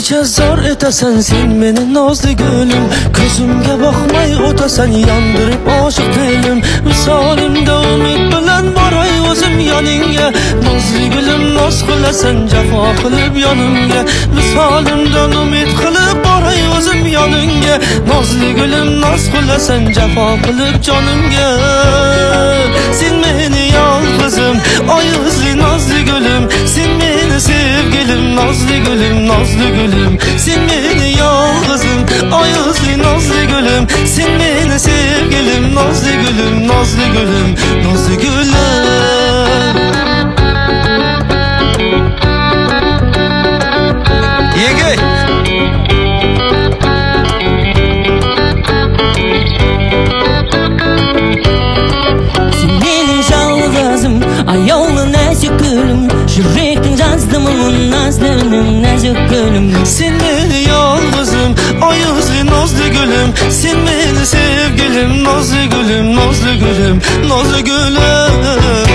Nece zor etasen sen meni nazlı gülüm, gözümge bakmay otasan yandırıp aşık dilim. Visalimde umid bilen baray özüm yanınga, nazlı gülüm naz kılasan cefa kılıp yanımga. Visalimden umid kılıp baray özüm yanınga, nazlı gülüm naz kılasan cefa kılıp canımga. Sen meni yalgızım ay özlü nazlı gülüm, sen meni sevgilim nazlı gülüm, nazlı gülüm. Sen meni yalgızım ay özlü nazlı gülüm, sen meni sevgilim nazlı gülüm, nazlı gülüm, nazlı gülüm. Yege sen meni yalgızım ay yolun nazik gülüm, yürekten yazdım onun nazlının nazik gülüm. sen meni yalgızım ay özlü nazlı gülüm, sen meni sevgilim nazlı gülüm, nazlı gülüm, nazlı gülüm.